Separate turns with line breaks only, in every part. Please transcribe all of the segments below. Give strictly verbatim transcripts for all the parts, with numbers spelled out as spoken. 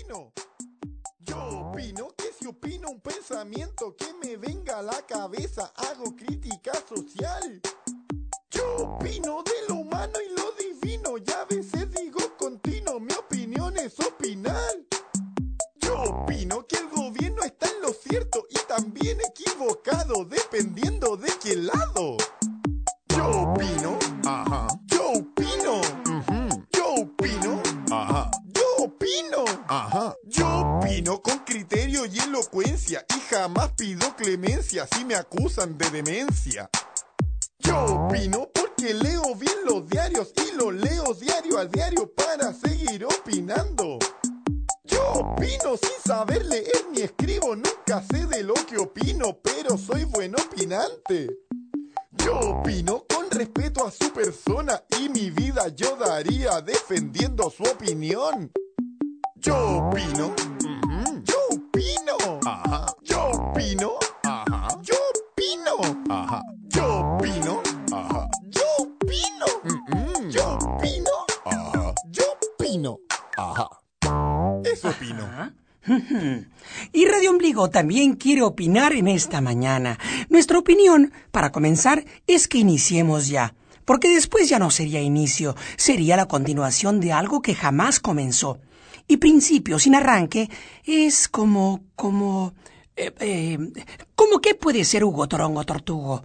opino? Yo opino que si opino un pensamiento que me venga a la cabeza, hago crítica social. Yo opino de lo humano y lo divino, y a veces digo continuo, mi opinión es opinar. Yo opino que el gobierno está en lo cierto y también equivocado, dependiendo de qué lado. Yo opino, ajá. Yo opino, uh-huh. Yo opino, ajá. Yo opino, ajá. Yo opino con criterio y elocuencia y jamás pido clemencia si me acusan de demencia. Yo opino porque leo bien los diarios y los leo diario a diario para seguir opinando. Yo opino sin saber leer ni escribo, nunca sé de lo que opino, pero soy buen opinante. Yo opino con respeto a su persona y mi vida yo daría defendiendo su opinión. Yo opino, uh-huh. Yo opino, ajá. Yo opino, ajá. Yo opino, ajá. Yo opino, ajá. Yo opino, uh-huh. Yo opino, ajá. Yo opino, ajá. Eso opino.
Ajá. Y Radio Ombligo también quiere opinar en esta mañana. Nuestra opinión, para comenzar, es que iniciemos ya, porque después ya no sería inicio, sería la continuación de algo que jamás comenzó. Y principio sin arranque es como, como, eh, eh, ¿cómo qué puede ser Hugo Torongo Tortugo?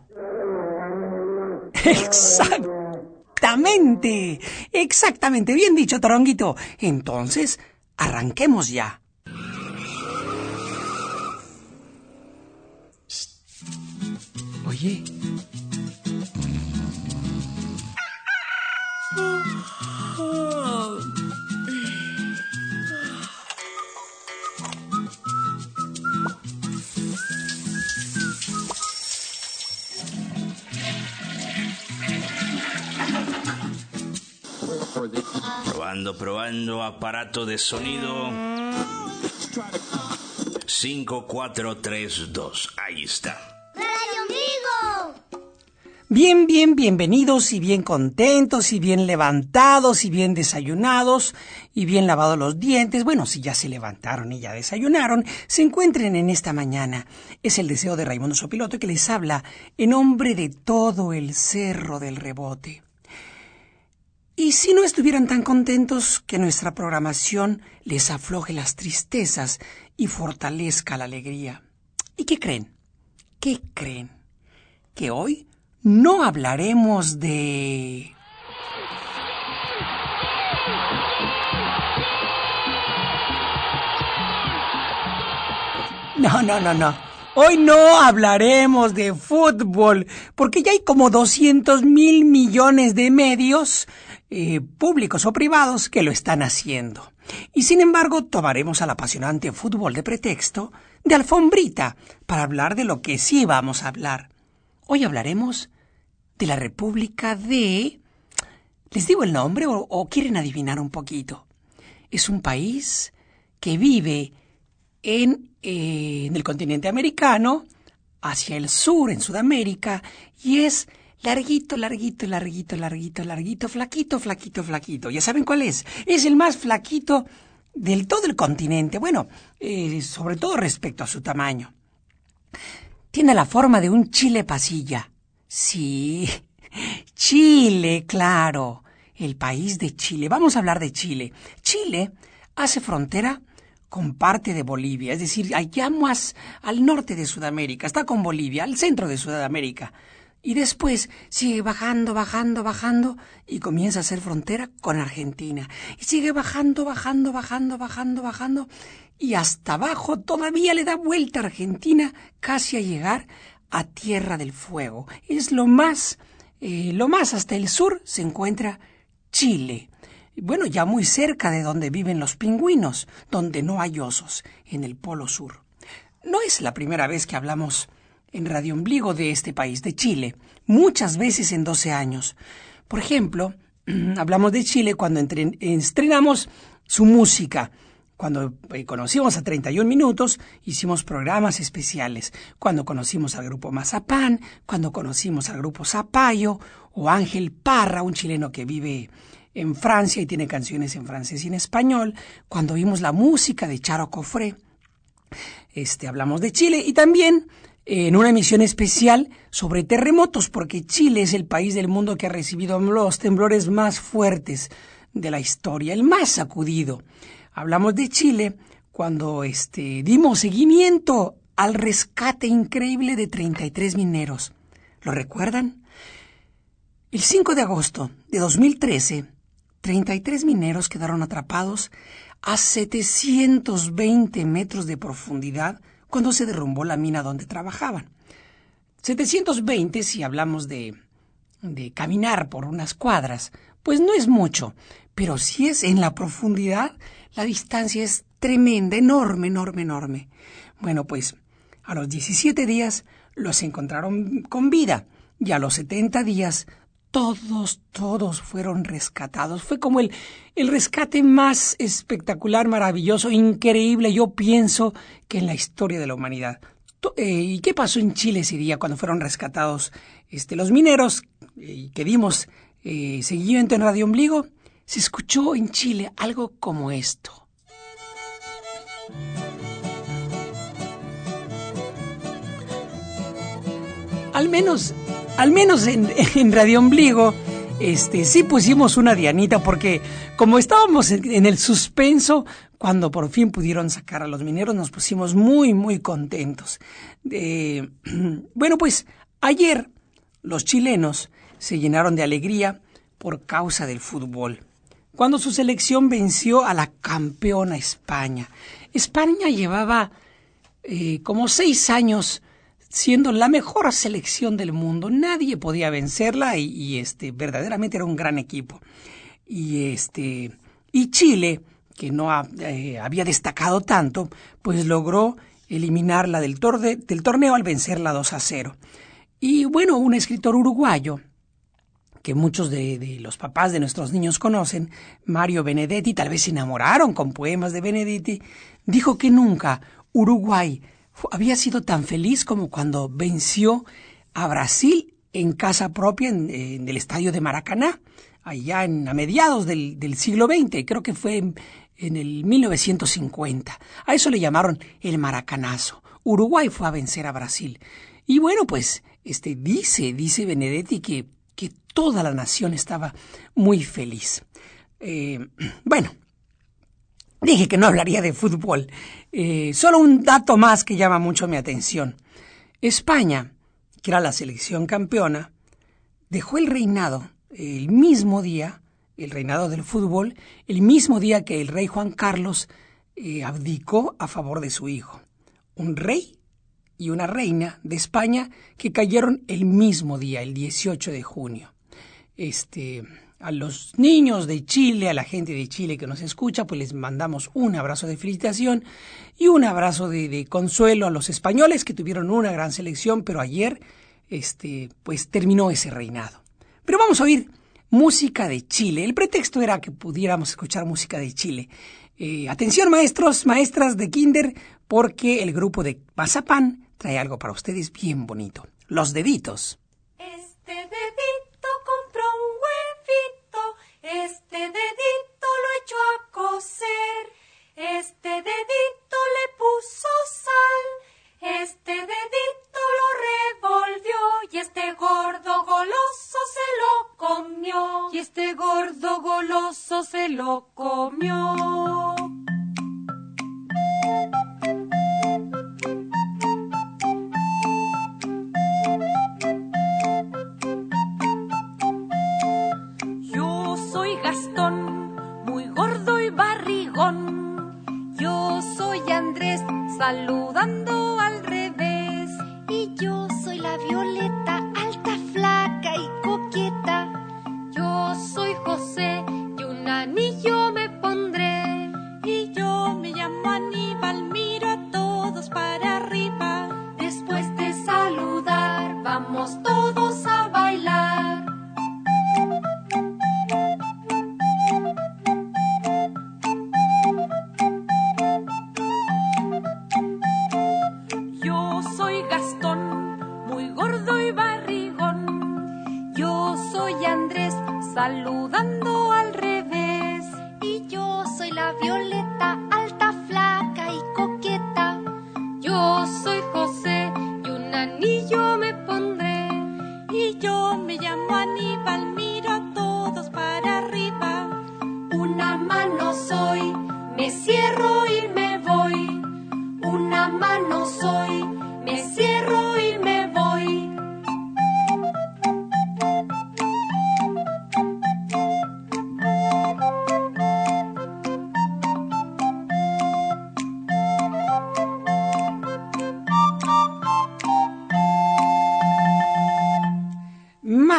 Exactamente, exactamente, bien dicho, Toronguito. Entonces, arranquemos ya. Oye.
Probando, probando, aparato de sonido. cinco, cuatro, tres, dos. Ahí está.
¡Radio Ombligo!
Bien, bien, bienvenidos y bien contentos y bien levantados y bien desayunados y bien lavados los dientes. Bueno, si ya se levantaron y ya desayunaron, se encuentren en esta mañana. Es el deseo de Raimundo Sopilote que les habla en nombre de todo el Cerro del Rebote. Y si no estuvieran tan contentos, que nuestra programación les afloje las tristezas y fortalezca la alegría. ¿Y qué creen? ¿Qué creen? Que hoy no hablaremos de... No, no, no, no. Hoy no hablaremos de fútbol, porque ya hay como doscientos mil millones de medios eh, públicos o privados que lo están haciendo. Y sin embargo, tomaremos al apasionante fútbol de pretexto, de alfombrita, para hablar de lo que sí vamos a hablar. Hoy hablaremos de la República de... ¿Les digo el nombre o, o quieren adivinar un poquito? Es un país que vive en, eh, en el continente americano, hacia el sur, en Sudamérica, y es larguito, larguito, larguito, larguito, larguito, flaquito, flaquito, flaquito. ¿Ya saben cuál es? Es el más flaquito del todo el continente, bueno, eh, sobre todo respecto a su tamaño. Tiene la forma de un chile pasilla. Sí, Chile, claro, el país de Chile. Vamos a hablar de Chile. Chile hace frontera con parte de Bolivia, es decir, allá más al norte de Sudamérica, está con Bolivia, al centro de Sudamérica. Y después sigue bajando, bajando, bajando y comienza a hacer frontera con Argentina. Y sigue bajando, bajando, bajando, bajando, bajando y hasta abajo todavía le da vuelta a Argentina casi a llegar a Tierra del Fuego. Es lo más, eh, lo más hasta el sur se encuentra Chile. Bueno, ya muy cerca de donde viven los pingüinos, donde no hay osos, en el Polo Sur. No es la primera vez que hablamos en Radio Ombligo de este país, de Chile, muchas veces en doce años. Por ejemplo, hablamos de Chile cuando entre, estrenamos su música. Cuando eh, conocimos a treinta y un minutos, hicimos programas especiales. Cuando conocimos al grupo Mazapán, cuando conocimos al grupo Zapallo, o Ángel Parra, un chileno que vive en Francia y tiene canciones en francés y en español. Cuando vimos la música de Charo Cofré, este, hablamos de Chile y también eh, en una emisión especial sobre terremotos, porque Chile es el país del mundo que ha recibido los temblores más fuertes de la historia, el más sacudido. Hablamos de Chile cuando este, dimos seguimiento al rescate increíble de treinta y tres mineros. ¿Lo recuerdan? El cinco de agosto de dos mil trece, treinta y tres mineros quedaron atrapados a setecientos veinte metros de profundidad cuando se derrumbó la mina donde trabajaban. setecientos veinte, si hablamos de, de caminar por unas cuadras, pues no es mucho, pero si es en la profundidad, la distancia es tremenda, enorme, enorme, enorme. Bueno, pues a los diecisiete días los encontraron con vida y a los setenta días todos, todos fueron rescatados. Fue como el, el rescate más espectacular, maravilloso, increíble, yo pienso, que en la historia de la humanidad. Eh, ¿Y qué pasó en Chile ese día cuando fueron rescatados este, los mineros eh, que dimos eh, seguimiento en Radio Ombligo? Se escuchó en Chile algo como esto. Al menos, al menos en, en Radio Ombligo, este, sí pusimos una dianita porque como estábamos en, en el suspenso, cuando por fin pudieron sacar a los mineros, nos pusimos muy, muy contentos. Eh, bueno, pues ayer los chilenos se llenaron de alegría por causa del fútbol, cuando su selección venció a la campeona España. España llevaba eh, como seis años siendo la mejor selección del mundo. Nadie podía vencerla y, y este verdaderamente era un gran equipo. Y este y Chile, que no ha, eh, había destacado tanto, pues logró eliminarla del, torde, del torneo al vencerla dos a cero. Y bueno, un escritor uruguayo que muchos de, de los papás de nuestros niños conocen, Mario Benedetti, tal vez se enamoraron con poemas de Benedetti, dijo que nunca Uruguay había sido tan feliz como cuando venció a Brasil en casa propia en, en el estadio de Maracaná, allá en, a mediados del, del siglo veinte, creo que fue en, en el mil novecientos cincuenta. A eso le llamaron el Maracanazo. Uruguay fue a vencer a Brasil. Y bueno, pues este dice, dice Benedetti que, que toda la nación estaba muy feliz. Eh, bueno, dije que no hablaría de fútbol. Eh, solo un dato más que llama mucho mi atención. España, que era la selección campeona, dejó el reinado el mismo día, el reinado del fútbol, el mismo día que el rey Juan Carlos eh, abdicó a favor de su hijo. Un rey y una reina de España que cayeron el mismo día, el dieciocho de junio. Este... A los niños de Chile, a la gente de Chile que nos escucha, pues les mandamos un abrazo de felicitación y un abrazo de, de consuelo a los españoles que tuvieron una gran selección, pero ayer este, pues terminó ese reinado. Pero vamos a oír música de Chile. El pretexto era que pudiéramos escuchar música de Chile. Eh, atención maestros, maestras de kinder, porque el grupo de Mazapán trae algo para ustedes bien bonito. Los deditos.
Este dedito compró un huevito, este dedito lo echó a cocer, este dedito le puso sal, este dedito lo revolvió y este gordo goloso se lo comió, y este gordo goloso se lo comió. Gastón, muy gordo y barrigón. Yo soy Andrés, saludando al revés.
Y yo soy la Violeta, alta, flaca y coqueta.
Yo soy José, y un anillo me pondré.
Y yo me llamo Aníbal, miro a todos para arriba.
Después de saludar, vamos todos a bailar.
Saludando al rey.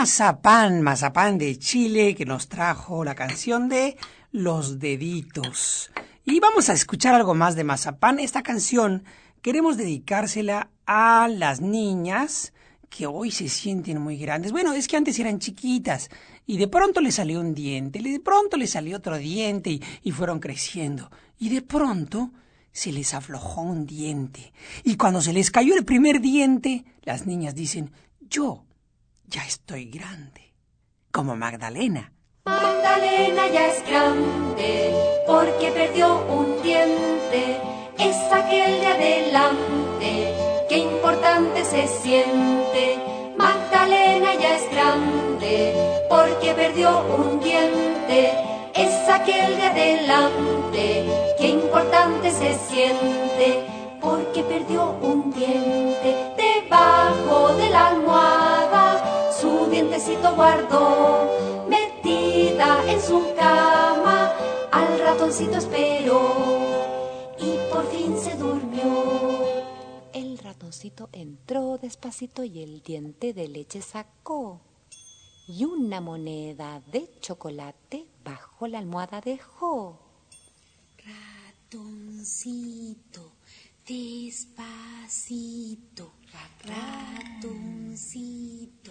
Mazapán, Mazapán de Chile, que nos trajo la canción de Los Deditos. Y vamos a escuchar algo más de Mazapán. Esta canción queremos dedicársela a las niñas que hoy se sienten muy grandes. Bueno, es que antes eran chiquitas y de pronto les salió un diente, de pronto les salió otro diente y, y fueron creciendo. Y de pronto se les aflojó un diente. Y cuando se les cayó el primer diente, las niñas dicen, yo ya estoy grande. Como Magdalena.
Magdalena ya es grande porque perdió un diente. Es aquel de adelante, qué importante se siente. Magdalena ya es grande porque perdió un diente. Es aquel de adelante, qué importante se siente. Porque perdió un diente debajo de la almohada, su dientecito guardó. Metida en su cama, al ratoncito esperó y por fin se durmió. El ratoncito entró despacito y el diente de leche sacó. Y una moneda de chocolate bajo la almohada dejó. Ratoncito, despacito, ratoncito,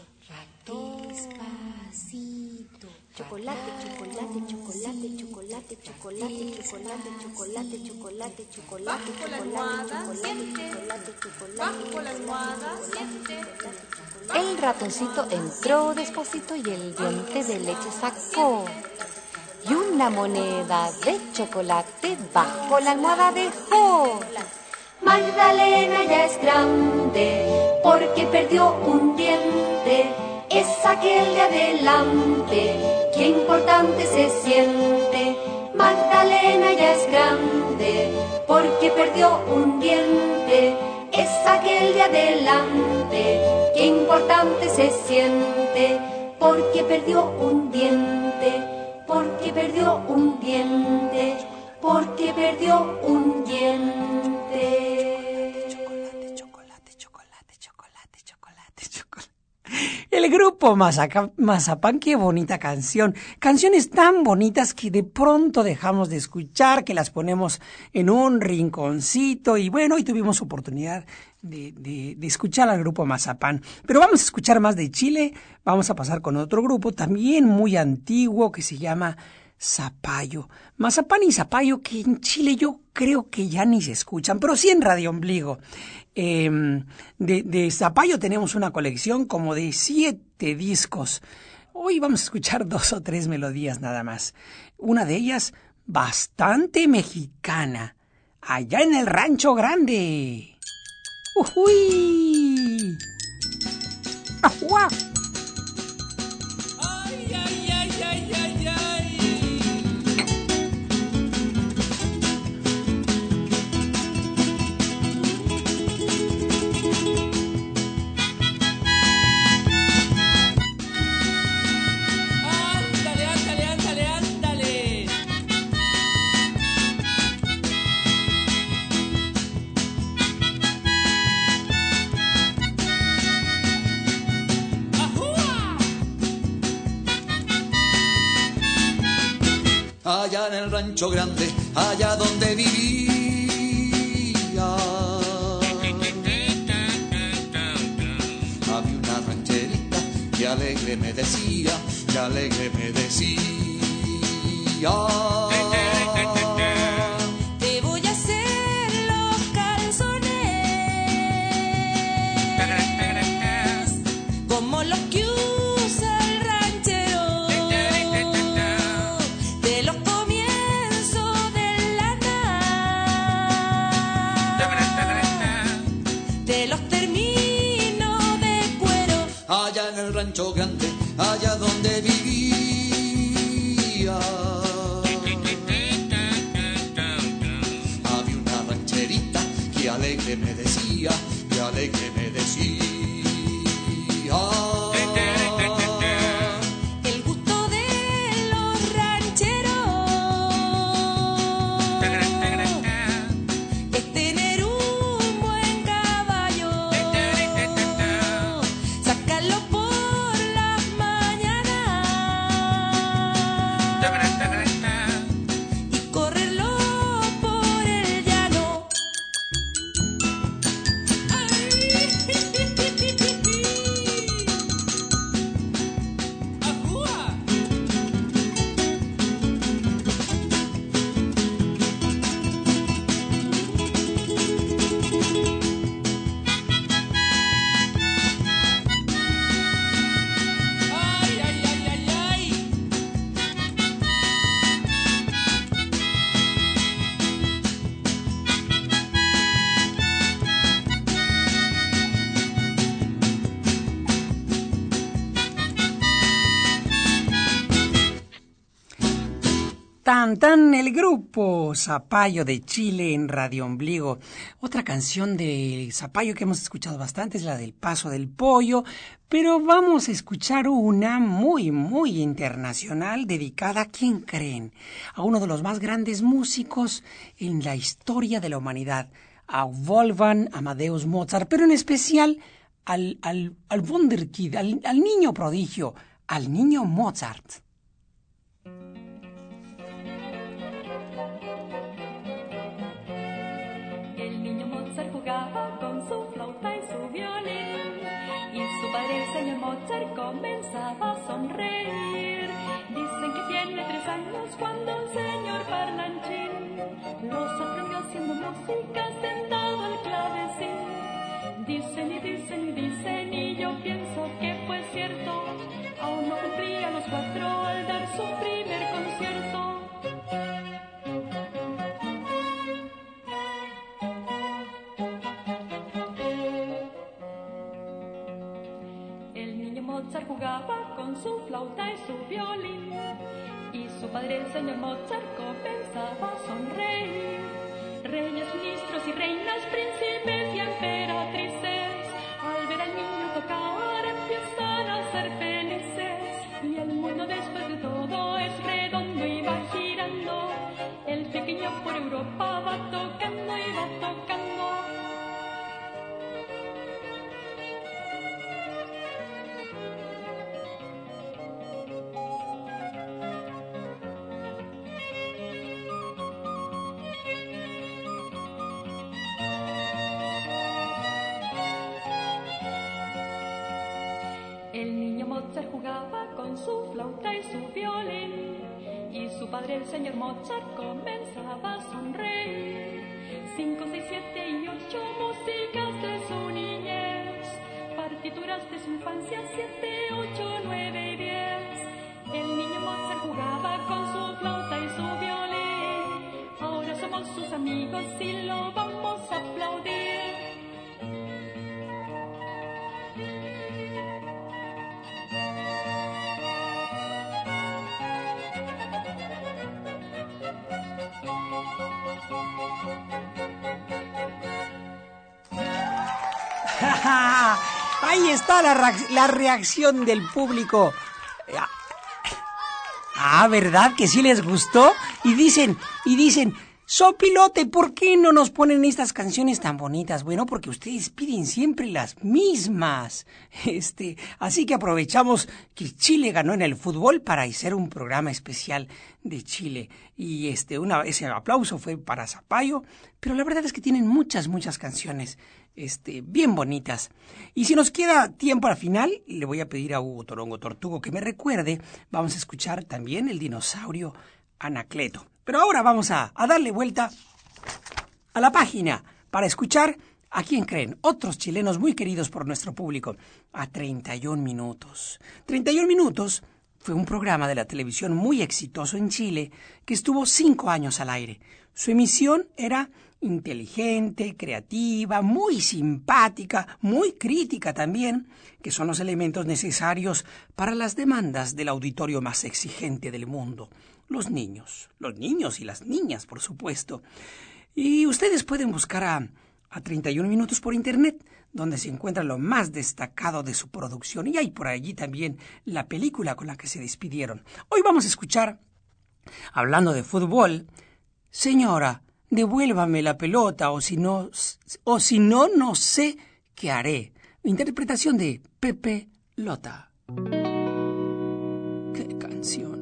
despacito. Chocolate, chocolate, chocolate, chocolate, chocolate, chocolate, chocolate, chocolate, chocolate,
Bajo la almohada, siente. Bajo la almohada, siente.
El ratoncito entró despacito y el diente de leche sacó. Y una moneda de chocolate bajo la almohada dejó. Magdalena ya es grande porque perdió un diente. Es aquel de adelante, qué importante se siente. Magdalena ya es grande porque perdió un diente. Es aquel de adelante, qué importante se siente. Porque perdió un diente, porque perdió un diente, porque perdió un diente.
Chocolate, chocolate, chocolate, chocolate, chocolate, chocolate. El grupo Mazaca- Mazapán, qué bonita canción. Canciones tan bonitas que de pronto dejamos de escuchar, que las ponemos en un rinconcito. Y bueno, hoy tuvimos oportunidad de, de, de escuchar al grupo Mazapán. Pero vamos a escuchar más de Chile. Vamos a pasar con otro grupo también muy antiguo que se llama Zapallo. Mazapán y Zapallo, que en Chile yo creo que ya ni se escuchan, pero sí en Radio Ombligo. Eh, de, de Zapallo tenemos una colección como de siete discos. Hoy vamos a escuchar dos o tres melodías nada más. Una de ellas bastante mexicana. Allá en el Rancho Grande. ¡Ujuy! ¡Ajuá!
Ay, ay, ay, ay, ay, ay. Ándale, ándale, ándale, ándale. ¡Ajúa!
Allá en el rancho grande, allá donde vivía, había una rancherita que alegre me decía, que alegre me decía.
Te voy a hacer los calzones como los que usa el ranchero de los comienzos de lana, de los términos de cuero.
Allá en el rancho grande, allá donde vivía, había una rancherita que alegre me decía, que alegre me decía.
El gusto de los rancheros es tener un buen caballo, sacarlo por las
Tan Tan, el grupo Zapallo de Chile en Radio Ombligo. Otra canción de Zapallo que hemos escuchado bastante es la del Paso del Pollo, pero vamos a escuchar una muy, muy internacional dedicada, ¿a quién creen? A uno de los más grandes músicos en la historia de la humanidad, a Wolfgang Amadeus Mozart, pero en especial al, al, al Wunderkind, al, al niño prodigio, al niño Mozart.
Jugaba con su flauta y su violín, y su padre, el señor Mozart, comenzaba a sonreír. Dicen que tiene tres años cuando el señor parlanchín los aprendió haciendo música sentado al clavecín. Dicen y dicen y dicen, y yo pienso que fue cierto. Aún no cumplía los cuatro al dar su primer concierto. Mozart jugaba con su flauta y su violín, y su padre, el señor Mozart, comenzaba a sonreír. Reyes, ministros y reinas, príncipes y emperatrices, al ver al niño tocar empiezan a ser felices. Y el mundo después de todo es redondo y va girando. El pequeño por Europa va tocando y va tocando. Mozart jugaba con su flauta y su violín, y su padre, el señor Mozart, comenzaba a sonreír. Cinco, seis, siete y ocho músicas de su niñez, partituras de su infancia, siete, ocho, nueve y diez. El niño Mozart jugaba con su flauta y su violín. Ahora somos sus amigos y lo vamos a aplaudir.
Ahí está la, reacc- la reacción del público. Ah, ¿verdad que sí les gustó? Y dicen, y dicen, Sopilote, ¿por qué no nos ponen estas canciones tan bonitas? Bueno, porque ustedes piden siempre las mismas. Este, así que aprovechamos que Chile ganó en el fútbol para hacer un programa especial de Chile. Y este, una, ese aplauso fue para Zapallo, pero la verdad es que tienen muchas, muchas canciones este, bien bonitas. Y si nos queda tiempo al final, le voy a pedir a Hugo Torongo Tortugo que me recuerde, vamos a escuchar también el dinosaurio Anacleto. Pero ahora vamos a, a darle vuelta a la página para escuchar a quién creen, otros chilenos muy queridos por nuestro público, a treinta y un minutos. treinta y un minutos fue un programa de la televisión muy exitoso en Chile que estuvo cinco años al aire. Su emisión era inteligente, creativa, muy simpática, muy crítica también, que son los elementos necesarios para las demandas del auditorio más exigente del mundo. Los niños, los niños y las niñas, por supuesto. Y ustedes pueden buscar a, a treinta y un minutos por internet, donde se encuentra lo más destacado de su producción. Y hay por allí también la película con la que se despidieron. Hoy vamos a escuchar, hablando de fútbol, Señora, devuélvame la pelota, o si no, o si no, no sé qué haré. Interpretación de Pepe Lota. ¡Qué canción!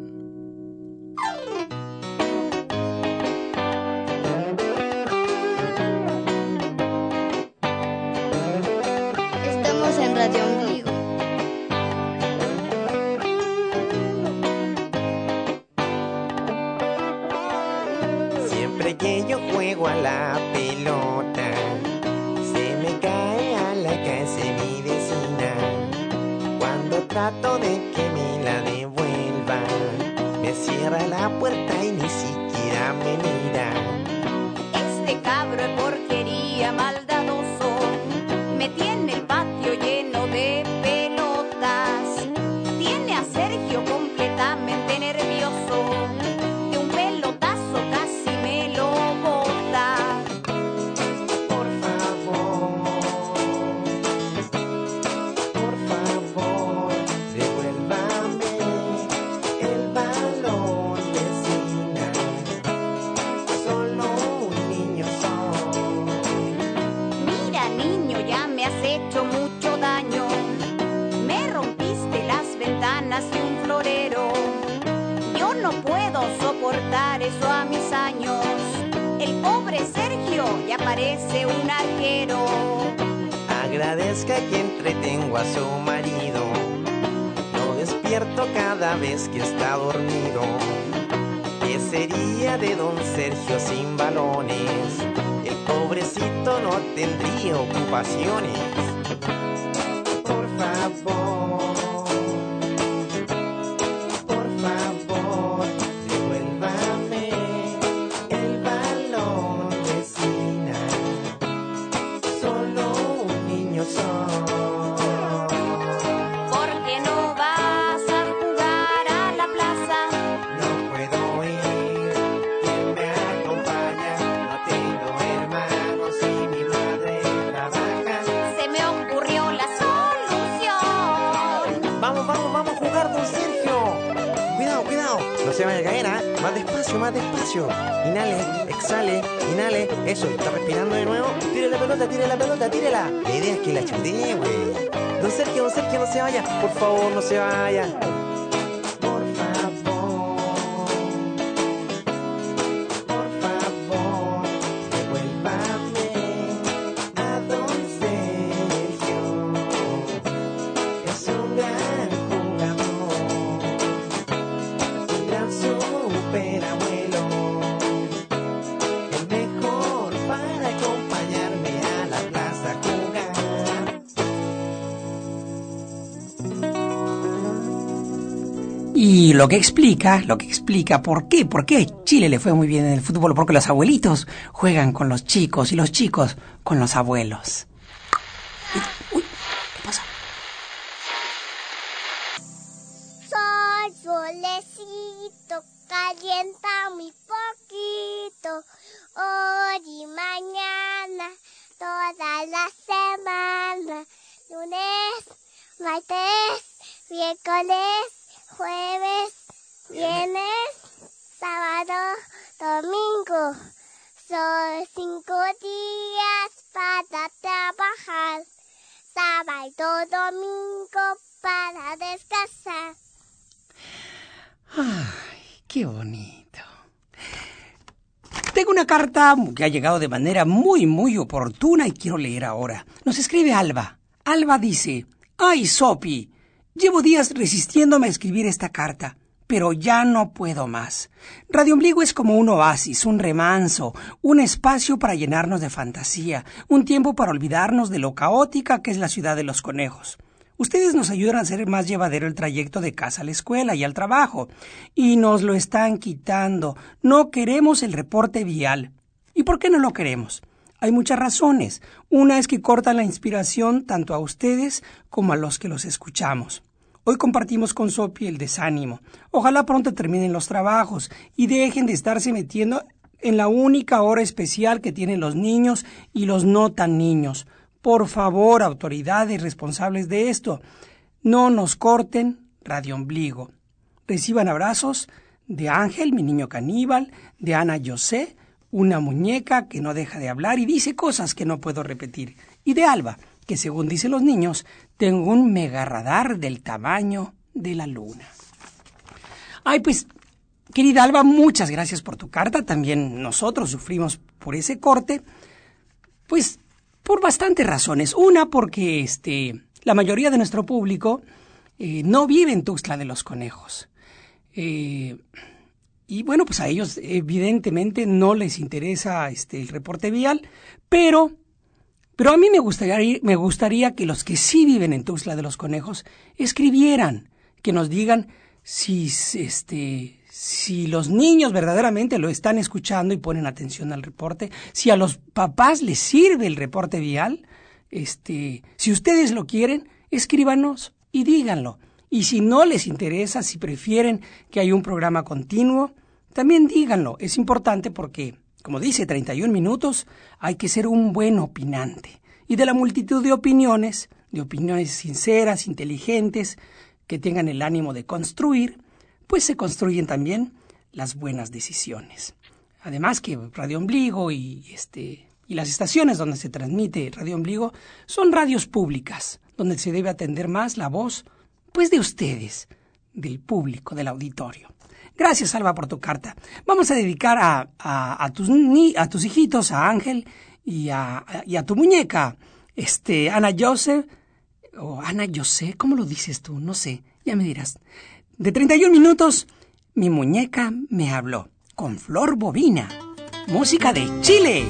Estamos en Radio Ombligo.
Siempre que yo juego a la pelota, se me cae a la casa mi vecina. Cuando trato de que me la devuelva, me cierra la puerta y ni siquiera me mira.
Este cabro es porquería, maldadoso, me tiene el patio lleno de pelotas. Tiene a Sergio completamente nervioso, de un pelo no puedo soportar eso a mis años. El pobre Sergio ya parece un arquero.
Agradezca que entretengo a su marido. Lo despierto cada vez que está dormido. ¿Qué sería de don Sergio sin balones? El pobrecito no tendría ocupaciones. Por favor, por favor, devuélvame el balón, vecina. Solo un niño soy.
¿Por qué no vas a jugar a la plaza?
No puedo ir, ¿quién me acompaña? No tengo hermanos y mi madre trabaja.
Se me ocurrió la solución.
Vamos, vamos, vamos a jugar, don Sergio. Cuidado, cuidado. No se vaya a caer, ¿ah? Más despacio, más despacio. Inhale, exhale, inhale. Eso, está respirando de nuevo. Tire la pelota, tire la pelota, tírela. La idea es que la chutee, güey. Don Sergio, don Sergio, no se vaya. Por favor, no se vaya. Por favor. Por favor, devuélvame a don Sergio. Es un gran jugador, un gran superabuelo, el mejor para acompañarme a la plaza a jugar.
Y lo que explica, lo que explica por qué, por qué Chile le fue muy bien en el fútbol, porque los abuelitos juegan con los chicos y los chicos con los abuelos. Uy, ¿qué pasa?
Sol, solecito, calienta muy poquito. Hoy y mañana, toda la semana. Lunes, martes, miércoles, jueves, viernes, sábado, domingo. Son cinco días para trabajar. Sábado, domingo para descansar.
Ay, qué bonito. Tengo una carta que ha llegado de manera muy, muy oportuna y quiero leer ahora. Nos escribe Alba. Alba dice: ¡ay, Sopi! Llevo días resistiéndome a escribir esta carta, pero ya no puedo más. Radio Ombligo es como un oasis, un remanso, un espacio para llenarnos de fantasía, un tiempo para olvidarnos de lo caótica que es la ciudad de los conejos. Ustedes nos ayudan a hacer más llevadero el trayecto de casa a la escuela y al trabajo, y nos lo están quitando. No queremos el reporte vial. ¿Y por qué no lo queremos? Hay muchas razones. Una es que cortan la inspiración tanto a ustedes como a los que los escuchamos. Hoy compartimos con Sopi el desánimo. Ojalá pronto terminen los trabajos y dejen de estarse metiendo en la única hora especial que tienen los niños y los no tan niños. Por favor, autoridades responsables de esto, no nos corten Radio Ombligo. Reciban abrazos de Ángel, mi niño caníbal, de Ana José, una muñeca que no deja de hablar y dice cosas que no puedo repetir, y de Alba, que según dicen los niños, tengo un mega radar del tamaño de la luna. Ay, pues, querida Alba, muchas gracias por tu carta. También nosotros sufrimos por ese corte, pues, por bastantes razones. Una, porque este, la mayoría de nuestro público eh, no vive en Tuxtla de los Conejos. Eh, y bueno, pues a ellos evidentemente no les interesa este, el reporte vial, pero... Pero a mí me gustaría, me gustaría que los que sí viven en Tuxtla de los Conejos escribieran, que nos digan si, este, si los niños verdaderamente lo están escuchando y ponen atención al reporte, si a los papás les sirve el reporte vial, este, si ustedes lo quieren, escríbanos y díganlo. Y si no les interesa, si prefieren que haya un programa continuo, también díganlo. Es importante porque... Como dice, treinta y un minutos, hay que ser un buen opinante. Y de la multitud de opiniones, de opiniones sinceras, inteligentes, que tengan el ánimo de construir, pues se construyen también las buenas decisiones. Además que Radio Ombligo y, este, y las estaciones donde se transmite Radio Ombligo son radios públicas, donde se debe atender más la voz, pues de ustedes, del público, del auditorio. Gracias, Alba, por tu carta. Vamos a dedicar a, a, a, tus, ni, a tus hijitos, a Ángel y a, y a tu muñeca, este, Ana Joseph, o Ana José, ¿cómo lo dices tú? No sé, ya me dirás. De treinta y un minutos, mi muñeca me habló, con Flor Bobina, música de Chile.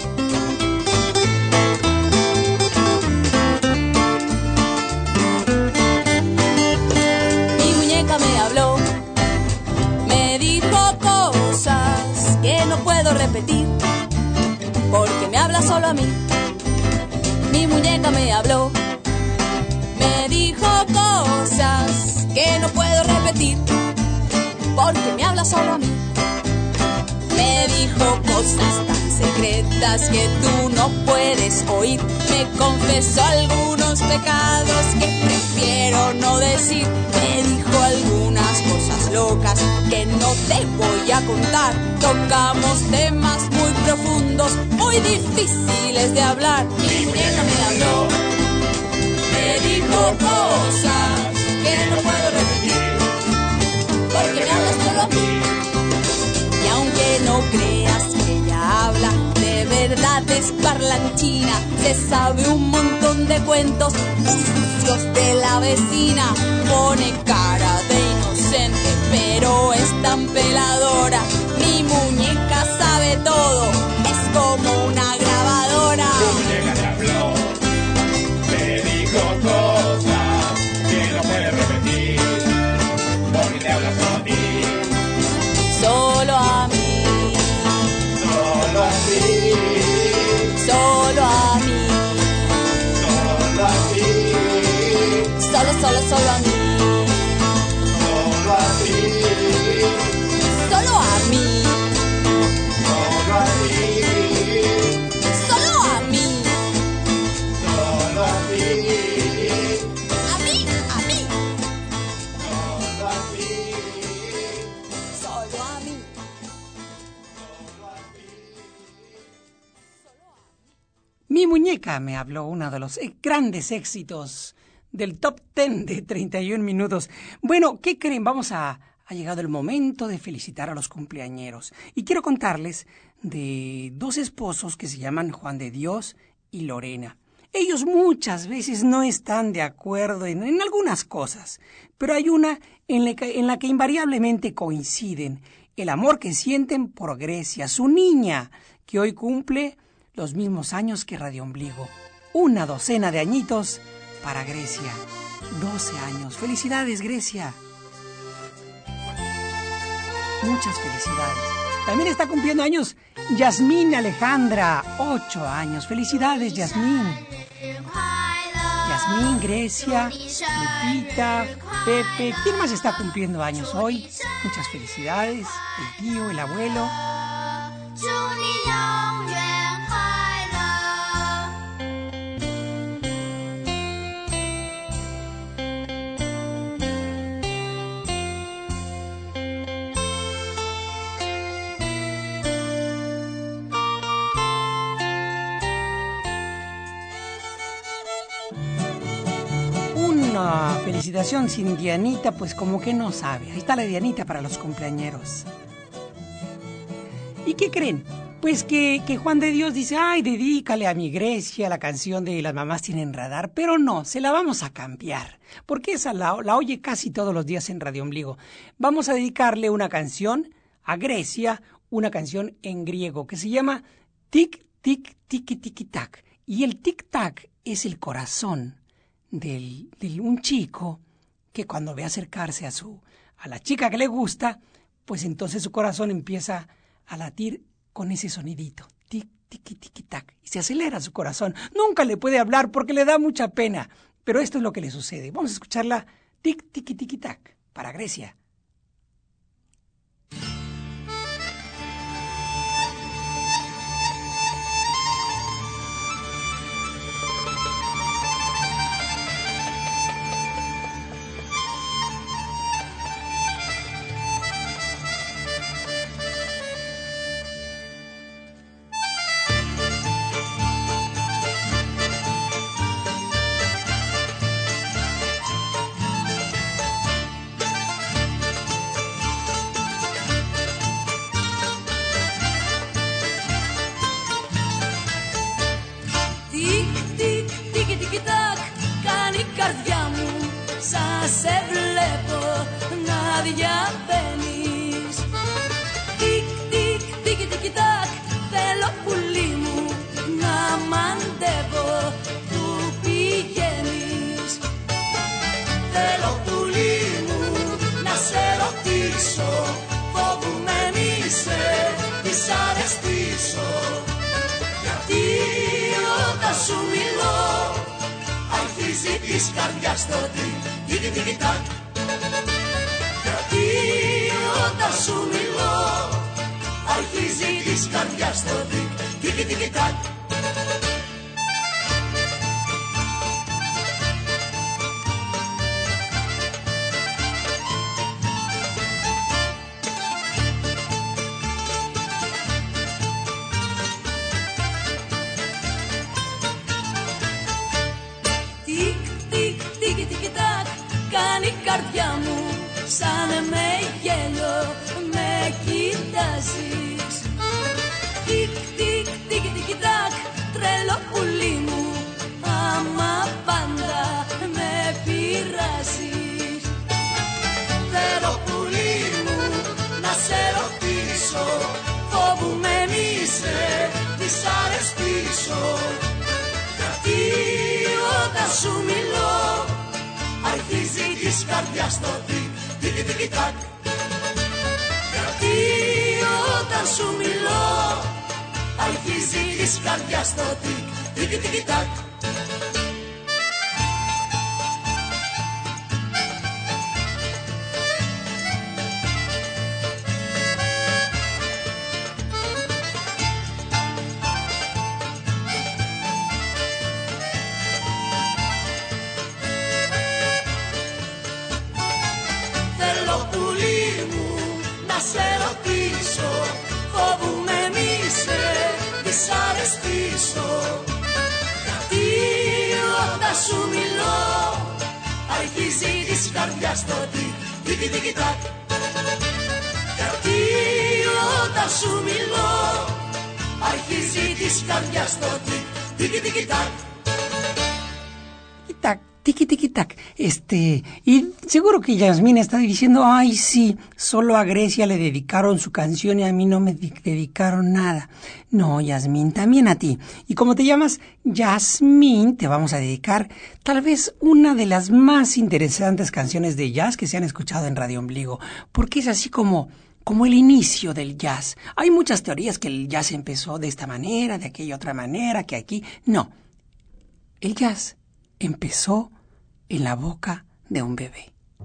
Mi muñeca me habló, me dijo cosas que no puedo repetir, porque me habla solo a mí. Mi muñeca me habló, me dijo cosas que no puedo repetir, porque me habla solo a mí. Me dijo cosas tan secretas que tú no puedes oír. Me confesó algunos pecados que prefiero no decir. Me dijo algunas cosas locas que no te voy a contar. Tocamos temas muy profundos, muy difíciles de hablar. Mi muñeca me habló, me dijo cosas que no puedo repetir, porque me habla solo a mí. Y aunque no creas que ella habla, de verdad es parlanchina. Se sabe un montón de cuentos sucios de la vecina. Pone cara de inocente, pero es tan peladora. Mi muñeca sabe todo, es como una grabadora.
Tu muñeca te habló, te dijo cosas que no puedes repetir, porque te habla solo a ti.
Solo a mí,
solo a ti,
solo a mí,
solo a ti,
solo, solo, solo a mí,
solo a ti,
solo a mí,
solo a ti,
solo a mí,
solo a ti,
a mí, a mí,
solo a ti,
solo a mí.
Mi muñeca me habló, uno de los grandes éxitos del top ten de treinta y un minutos. Bueno, ¿qué creen? Vamos a... Ha llegado el momento de felicitar a los cumpleañeros. Y quiero contarles de dos esposos que se llaman Juan de Dios y Lorena. Ellos muchas veces no están de acuerdo en, en algunas cosas, pero hay una en la, que, en la que invariablemente coinciden. El amor que sienten por Grecia, su niña, que hoy cumple los mismos años que Radio Ombligo. Una docena de añitos para Grecia. doce años. ¡Felicidades, Grecia! Muchas felicidades. También está cumpliendo años Yasmín Alejandra. ocho años. ¡Felicidades, Yasmín! Yasmín, Grecia, Lupita, Pepe. ¿Quién más está cumpliendo años hoy? Muchas felicidades. El tío, el abuelo. Una felicitación sin Dianita, pues como que no sabe. Ahí está la Dianita para los cumpleañeros. ¿Y qué creen? Pues que, que Juan de Dios dice, ay, dedícale a mi Grecia la canción de Las mamás tienen radar, pero no, se la vamos a cambiar, porque esa la, la oye casi todos los días en Radio Ombligo. Vamos a dedicarle una canción a Grecia, una canción en griego que se llama Tic, Tic, Tiki, Tiki, Tac. Y el Tic Tac es el corazón de un chico que cuando ve acercarse a su a la chica que le gusta, pues entonces su corazón empieza a latir con ese sonidito, tic, tiki, tiki, tac, y se acelera su corazón. Nunca le puede hablar porque le da mucha pena, pero esto es lo que le sucede. Vamos a escucharla, tic, tiki, tiki, tac, para Grecia.
της καρδιάς το τίκι τίκι τάκ. Γιατί όταν σου μιλώ αρχίζει της καρδιάς το τίκι τίκι τάκ.
Κάνει η καρδιά μου σαν με γέλιο με κοιτάζεις. Τικ, τικ, τικ, τικ, τακ, τρελό πουλί μου, άμα πάντα με πειράζεις.
Θέλω πουλί μου να σε ρωτήσω, φοβούμαι μη σε δυσαρεστήσω. Γιατί όταν σου μιλώ αρχίζει της καρδιάς το τίκι τίκι τάκ. Γιατί όταν σου μιλώ αρχίζει της καρδιάς το τίκι τίκι τάκ. Φοβούμαι μη σε δυσαρεστήσω. Γιατί όταν σου μιλώ αρχίζει της καρδιάς το τίκι τίκι τάκ. Γιατί όταν σου μιλώ αρχίζει της καρδιάς το τίκι τίκι τάκ.
Tac, tiki tiki tac. Este, y seguro que Yasmín está diciendo, ay sí, solo a Grecia le dedicaron su canción y a mí no me dedicaron nada. No, Yasmín, también a ti. Y como te llamas Yasmín, te vamos a dedicar tal vez una de las más interesantes canciones de jazz que se han escuchado en Radio Ombligo, porque es así como como el inicio del jazz. Hay muchas teorías que el jazz empezó de esta manera, de aquella otra manera, que aquí. No, el jazz empezó en la boca de un bebé.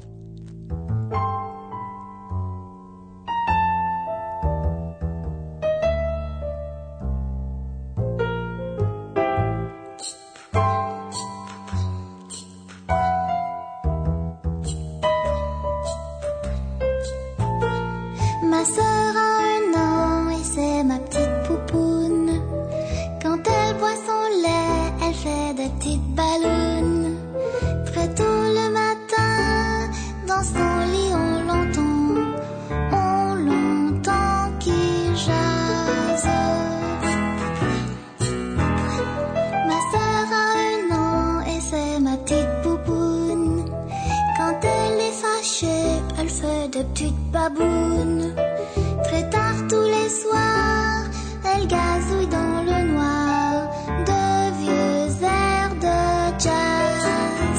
Ma sœur a un an et c'est ma petite poupoune. Quand elle boit son lait, elle fait des petites ballons. Très tôt le matin, dans son lit on l'entend, on l'entend qui jase. Ma sœur a un an et c'est ma petite poupoune. Quand elle est fâchée, elle fait des petites babounes. Très tard tous les soirs, elle gazouille dans le noir de vieux airs de jazz.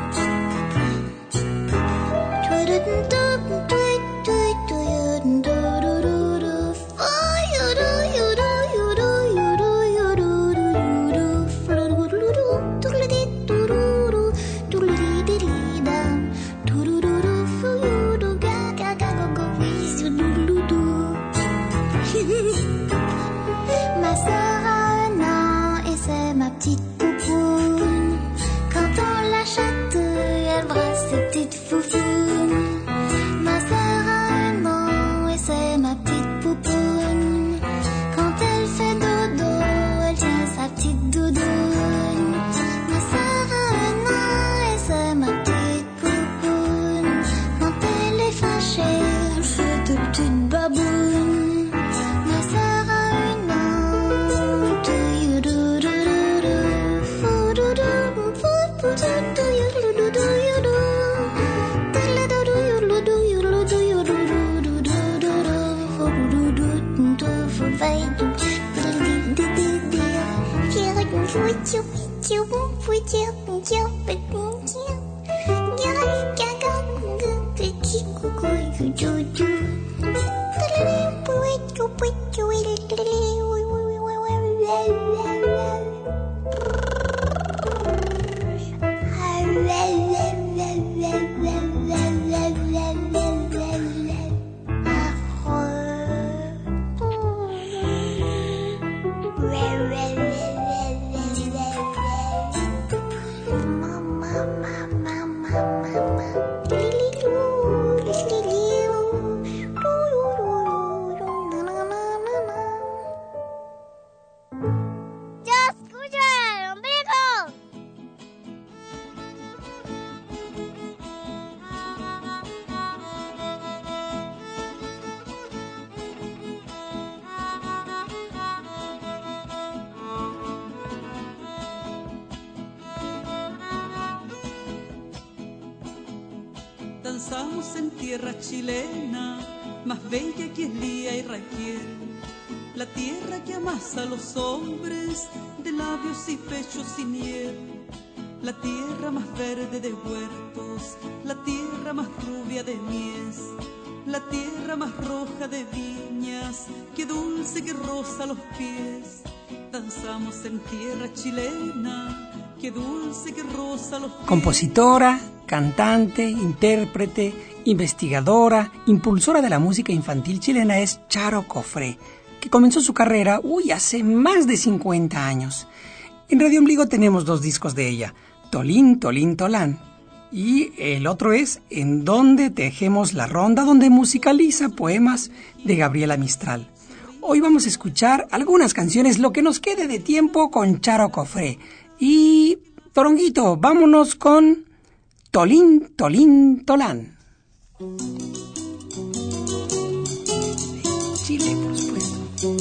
Ma sœur a un an et c'est ma petite poupoune. Quand on la chatouille, elle brasse ses petites foufounes. Ma sœur a un an et c'est ma petite poupoune. Quand elle fait dodo, elle tient sa petite doudoune. Ma sœur a un an et c'est ma petite poupoune. Quand elle est fâchée, elle fait des petites babounes. Ma sœur a un an,
danzamos en tierra chilena, más bella que Elía y Raquel, la tierra que amasa a los hombres de labios y pechos sin hiel, la tierra más verde de huertos, la tierra más rubia de mies, la tierra más roja de viñas, que dulce que roza los pies. Danzamos en tierra chilena, que dulce que roza los pies.
Compositora, cantante, intérprete, investigadora, impulsora de la música infantil chilena es Charo Cofré, que comenzó su carrera, uy, hace más de cincuenta años. En Radio Ombligo tenemos dos discos de ella, Tolín, Tolín, Tolán, y el otro es En donde tejemos la ronda, donde musicaliza poemas de Gabriela Mistral. Hoy vamos a escuchar algunas canciones, lo que nos quede de tiempo con Charo Cofré. Y, Toronguito, vámonos con Tolín, Tolín, Tolán. Chile, por supuesto.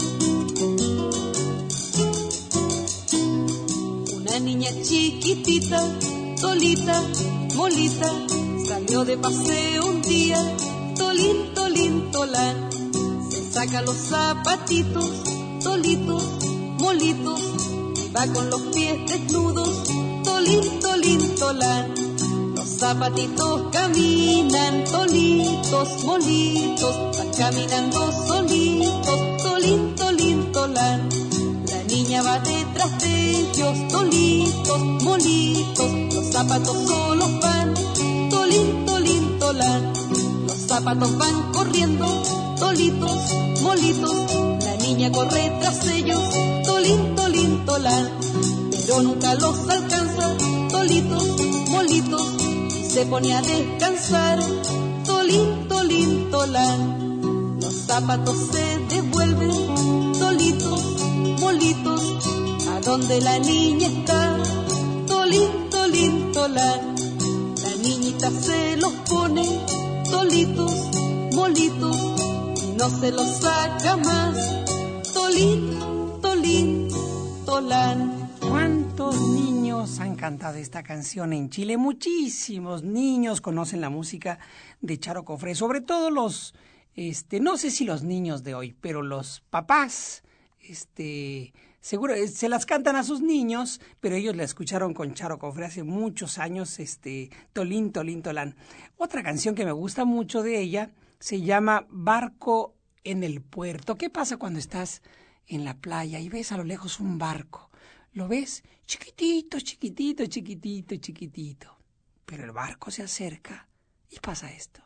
Una niña chiquitita, solita, molita, salió de paseo un día, Tolín, Tolín, Tolán. Se saca los zapatitos, solitos, molitos, y va con los pies desnudos, Tolín, Tolín, Tolán. Los zapatitos caminan, tolitos, molitos, van caminando solitos, Tolín, Tolín, Tolán. La niña va detrás de ellos, tolitos, molitos, los zapatos solos van, Tolín, Tolín, Tolán. Los zapatos van corriendo, tolitos, molitos, la niña corre tras ellos, Tolín, Tolín, Tolán. Pero nunca los alcanza, tolitos, molitos, y se pone a descansar, Tolín, Tolín, Tolán. Los zapatos se devuelven, tolitos, molitos, a donde la niña está, Tolín, Tolín, Tolán. La niñita se los pone, tolitos, molitos, y no se los saca más, Tolín, Tolín, Tolán.
¿Cuántos niños han cantado esta canción en Chile? Muchísimos niños conocen la música de Charo Cofré, sobre todo los, este, no sé si los niños de hoy, pero los papás, este, seguro se las cantan a sus niños, pero ellos la escucharon con Charo Cofré hace muchos años, este, Tolín, Tolín, Tolán. Otra canción que me gusta mucho de ella se llama Barco en el puerto. ¿Qué pasa cuando estás en la playa y ves a lo lejos un barco? Lo ves chiquitito, chiquitito, chiquitito, chiquitito, pero el barco se acerca y pasa esto.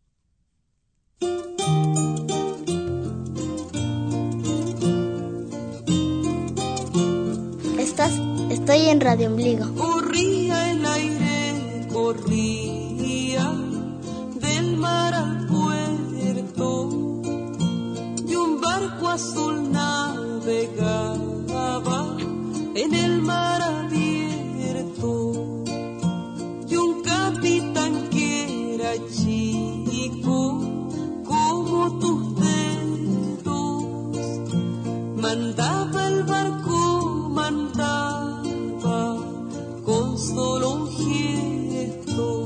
Estás, estoy en Radio Ombligo.
Corría el aire, corría del mar al puerto, y un barco azul navegaba en el mar abierto, y un capitán que era chico como tus dedos, mandaba el barco, mandaba con solo un gesto.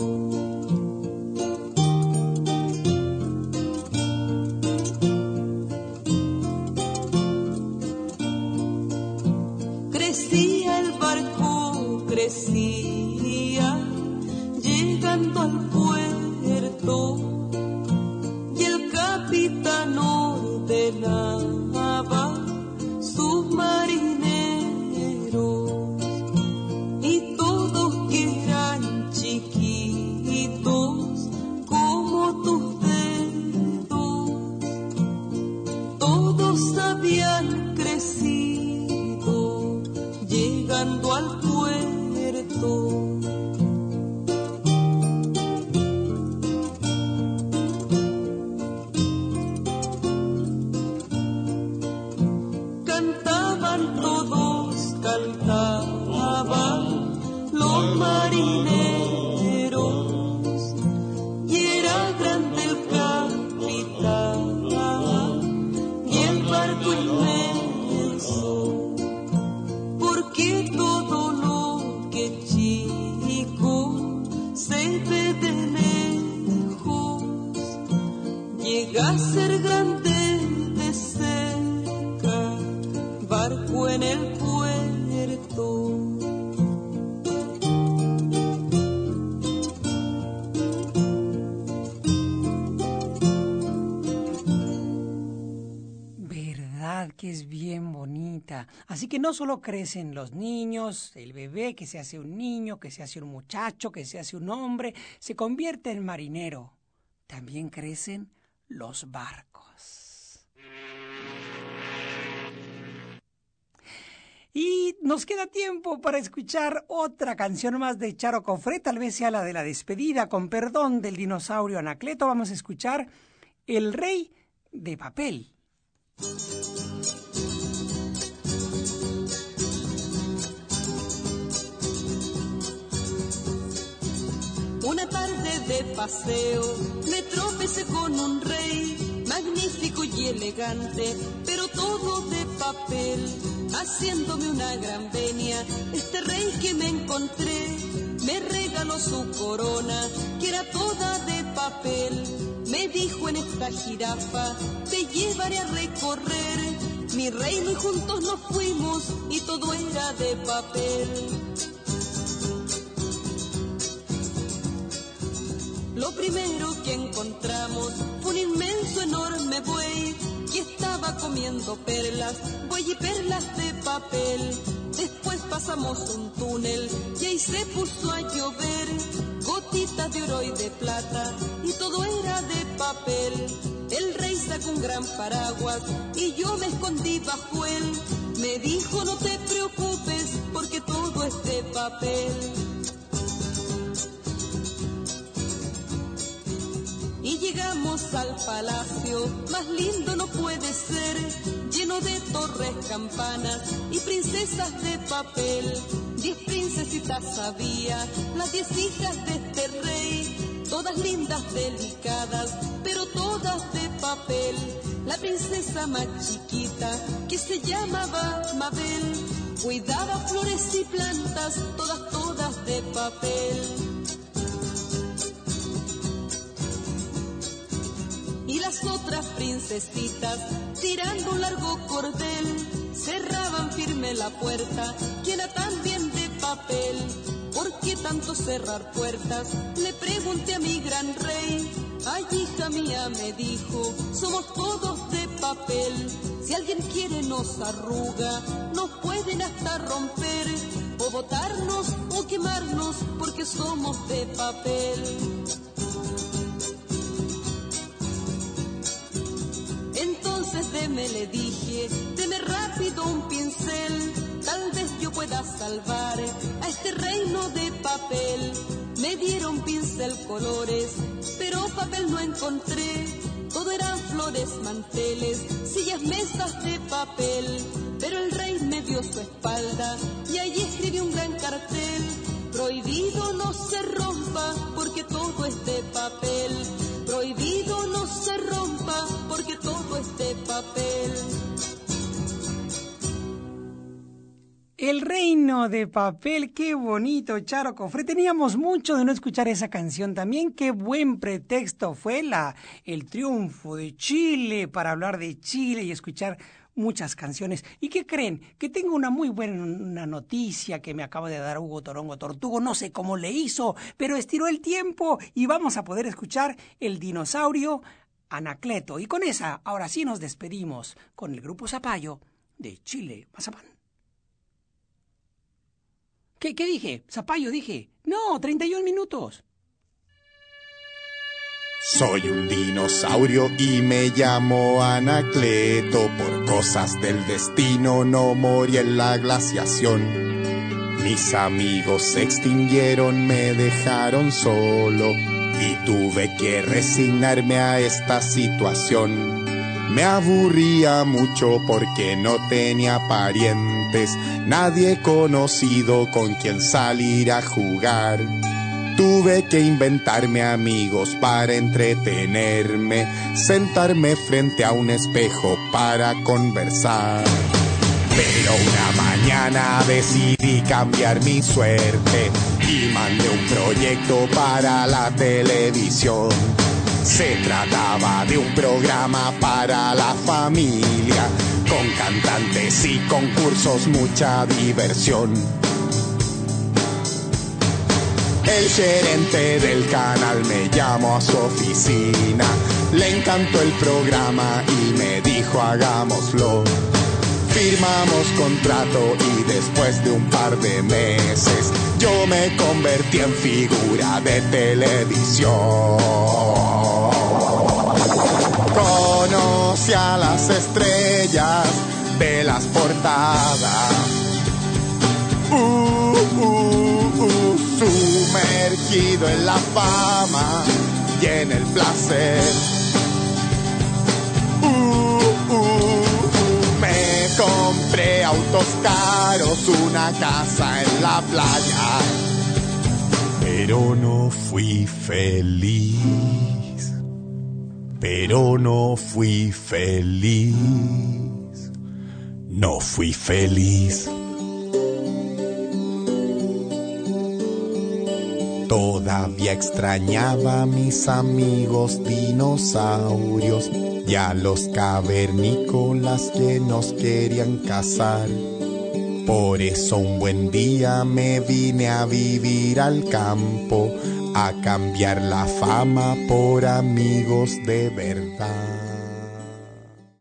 Crecía el barco, crecía, llegando al puerto, y el capitán ordenaba sus marineros, y todos que eran chiquitos como tus dedos, todos habían crecido llegando al puerto. Cantaban todos, cantaban los marineros, y era grande el capitán y el barco inmenso. grande de cerca, barco en el puerto.
Verdad que es bien bonita. Así que no solo crecen los niños, el bebé que se hace un niño, que se hace un muchacho, que se hace un hombre, se convierte en marinero. También crecen los barcos. Y nos queda tiempo para escuchar otra canción más de Charo Cofré, tal vez sea la de la despedida, con perdón del dinosaurio Anacleto. Vamos a escuchar El Rey de Papel.
Una tarde de paseo me tropecé con un rey, magnífico y elegante, pero todo de papel, haciéndome una gran venia. Este rey que me encontré me regaló su corona, que era toda de papel. Me dijo: en esta jirafa te llevaré a recorrer mi reino, y juntos nos fuimos y todo era de papel. Lo primero que encontramos fue un inmenso, enorme buey que estaba comiendo perlas, buey y perlas de papel. Después pasamos un túnel y ahí se puso a llover gotitas de oro y de plata, y todo era de papel. El rey sacó un gran paraguas y yo me escondí bajo él. Me dijo: no te preocupes porque todo es de papel. Y llegamos al palacio, más lindo no puede ser, lleno de torres, campanas y princesas de papel. Diez princesitas había, las diez hijas de este rey, todas lindas, delicadas, pero todas de papel. La princesa más chiquita, que se llamaba Mabel, cuidaba flores y plantas, todas, todas de papel. Y las otras princesitas, tirando un largo cordel, cerraban firme la puerta, que era también de papel. ¿Por qué tanto cerrar puertas?, le pregunté a mi gran rey. Ay, hija mía, me dijo, somos todos de papel. Si alguien quiere nos arruga, nos pueden hasta romper, o botarnos o quemarnos, porque somos de papel. Entonces deme, le dije, deme rápido un pincel, tal vez yo pueda salvar a este reino de papel. Me dieron pincel, colores, pero papel no encontré. Todo eran flores, manteles, sillas, mesas de papel. Pero el rey me dio su espalda y allí escribí un gran cartel: prohibido no se rompa porque todo es de papel. Prohibido no se rompa porque todo es de papel.
El reino de papel, qué bonito, Charo Cofré. Teníamos mucho de no escuchar esa canción también. Qué buen pretexto fue la, el triunfo de Chile para hablar de Chile y escuchar muchas canciones. ¿Y qué creen? Que tengo una muy buena noticia que me acaba de dar Hugo Torongo Tortugo. No sé cómo le hizo, pero estiró el tiempo y vamos a poder escuchar el dinosaurio Anacleto. Y con esa, ahora sí nos despedimos con el grupo Zapallo de Chile Mazapán. ¿Qué, qué dije? Zapallo dije. No, treinta y un minutos.
Soy un dinosaurio y me llamo Anacleto. Por cosas del destino no morí en la glaciación. Mis amigos se extinguieron, me dejaron solo y tuve que resignarme a esta situación. Me aburría mucho porque no tenía parientes, nadie conocido con quien salir a jugar. Tuve que inventarme amigos para entretenerme, sentarme frente a un espejo para conversar. Pero una mañana decidí cambiar mi suerte y mandé un proyecto para la televisión. Se trataba de un programa para la familia, con cantantes y concursos, mucha diversión. El gerente del canal me llamó a su oficina, le encantó el programa y me dijo hagámoslo. Firmamos contrato y después de un par de meses yo me convertí en figura de televisión. Conocí a las estrellas de las portadas, uh, uh, uh, sumergido en la fama y en el placer. Uh, uh, uh, me compré autos caros, una casa en la playa, pero no fui feliz. Pero no fui feliz, no fui feliz. Todavía extrañaba a mis amigos dinosaurios y a los cavernícolas que nos querían cazar. Por eso un buen día me vine a vivir al campo, a cambiar la fama por amigos de verdad.